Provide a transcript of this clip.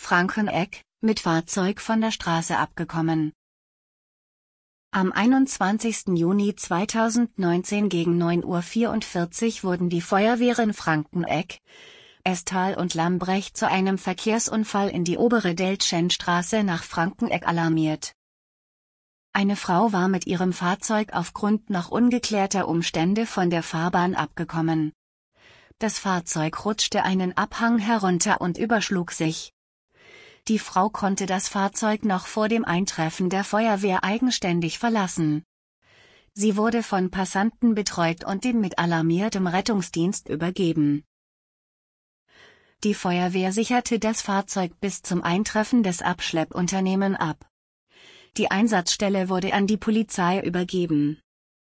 Frankenegg, mit Fahrzeug von der Straße abgekommen. Am 21. Juni 2019 gegen 9:44 Uhr wurden die Feuerwehren Frankenegg, Esthal und Lambrecht zu einem Verkehrsunfall in die obere Deltschenstraße nach Frankenegg alarmiert. Eine Frau war mit ihrem Fahrzeug aufgrund noch ungeklärter Umstände von der Fahrbahn abgekommen. Das Fahrzeug rutschte einen Abhang herunter und überschlug sich. Die Frau konnte das Fahrzeug noch vor dem Eintreffen der Feuerwehr eigenständig verlassen. Sie wurde von Passanten betreut und dem mit alarmiertem Rettungsdienst übergeben. Die Feuerwehr sicherte das Fahrzeug bis zum Eintreffen des Abschleppunternehmens ab. Die Einsatzstelle wurde an die Polizei übergeben.